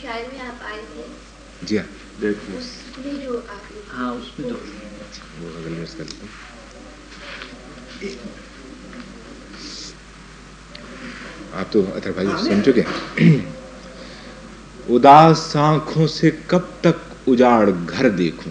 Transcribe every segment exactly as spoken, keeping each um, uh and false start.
شاعری میں آپ آئے تھے جی ہاں اس میں جو آپ نے ہاں اس میں تو وہ اگلی ورس کر لیتا ہوں. آپ تو اطہر بھائی سن چکے ہیں. اداس آنکھوں سے کب تک اجاڑ گھر دیکھوں,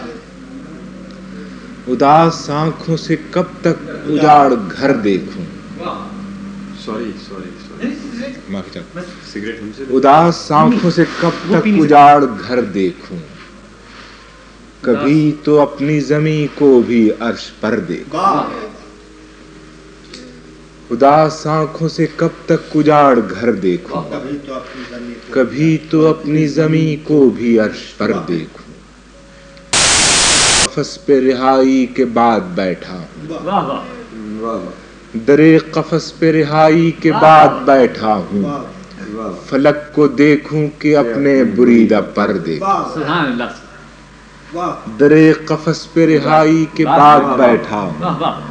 اداس آنکھوں سے کب تک اجاڑ گھر دیکھوں, سوری سوری سوری معافی چاہتا سگریٹ ہم سے ہوں. اداس آنکھوں سے کب تک اجاڑ گھر دیکھوں, کبھی تو اپنی زمیں کو بھی عرش پر دیکھوں. اداس آنکھوں سے کب تک اجاڑ گھر دیکھوں, کبھی تو اپنی زمیں کو بھی عرش پر دیکھوں. قفس پہ رہائی کے بعد بیٹھا ہوں, درے قفس پہ رہائی کے بعد بیٹھا ہوں, فلک کو دیکھوں کہ اپنے بریدہ پر دیکھوں. سبحان اللہ. درے قفس پہ رہائی کے بعد بیٹھا ہوں,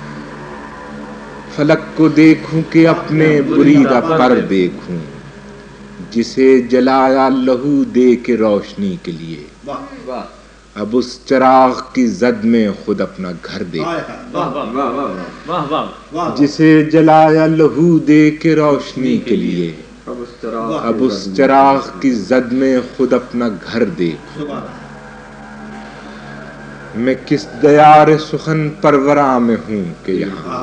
فلک کو دیکھوں کہ اپنے بریدہ پر دیکھوں. جسے جلایا لہو دے کے روشنی کے لیے, اب اس چراغ کی زد میں خود اپنا گھر دیکھوں. جسے جلایا لہو دے کے روشنی کے لیے, اب اس چراغ کی زد میں خود اپنا گھر دیکھوں. میں کس دیار سخن پروراں میں ہوں کہ یہاں,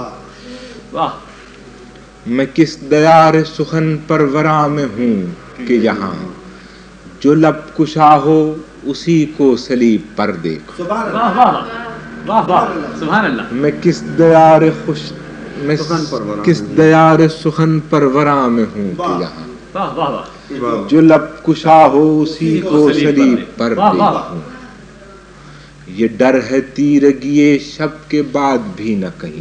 میں کس دیار سخن پروراں میں ہوں کہ یہاں, جو لب کشا ہو اسی کو صلیب پر دیکھوں. سبحان اللہ. میں کس دیار خوش میں کس دیار سخن پروراں میں ہوں کہ یہاں, جو لب کشا ہو اسی کو صلیب پر دیکھوں. یہ ڈر ہے تیرگی شب کے بعد بھی نہ کہیں,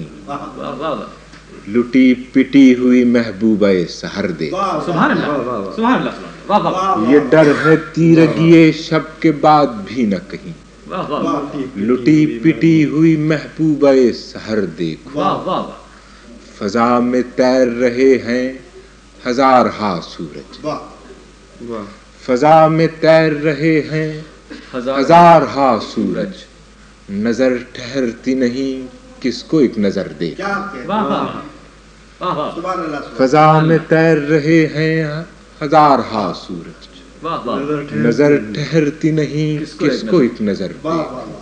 لٹی پٹی ہوئی محبوبہ سحر دیکھوں. سبحان اللہ. سبحان اللہ. واہ واہ. یہ ڈر ہے تیرگی شب کے بعد بھی نہ کہیں, واہ واہ. لٹی پٹی ہوئی محبوبہ سحر دیکھوں. واہ واہ. فضا میں تیر رہے ہیں ہزار ہا سورج, فضا میں تیر رہے ہیں ہزار ہا سورج, نظر ٹھہرتی نہیں کس کو ایک نظر دے. واہ واہ. واہ واہ. فضا میں تیر رہے ہیں ہزار ہا سورج, واہ واہ. نظر ٹھہرتی نہیں کس کو ایک نظر دے.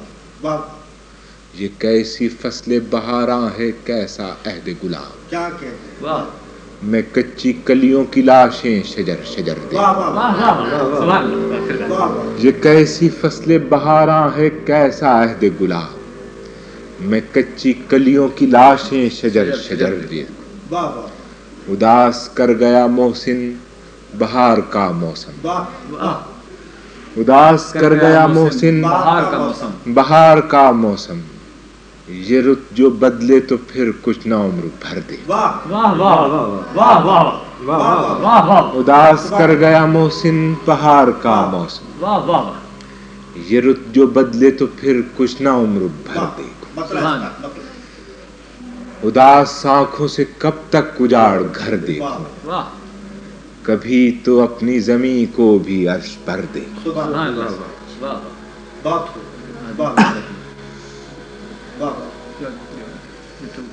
یہ کیسی فصل بہاراں ہے کیسا عہد گلاب, واہ. میں کچی کلیوں کی لاشیں شجر شجر دے. واہ واہ. سبحان اللہ. یہ کیسی فصل بہاراں ہے کیسا عہد گلاب, میں کچی کلیوں کی لاشیں شجر شجر دے. اداس کر گیا محسن بہار کا موسم, اداس کر گیا محسن بہار کا موسم. بہار کا موسم, یہ رت جو بدلے تو پھر کچھ نہ عمر بھر دے. واہ واہ. واہ واہ. واہ واہ. اداس کر گیا محسن بہار کا موسم, واہ واہ. یہ رت جو بدلے تو پھر کچھ نہ عمر بھر دے. اداس آنکھوں سے کب تک اجاڑ گھر دیکھوں, واہ. کبھی تو اپنی زمیں کو بھی عرش پر دیکھوں. سبحان اللہ. واہ. بات ہو بات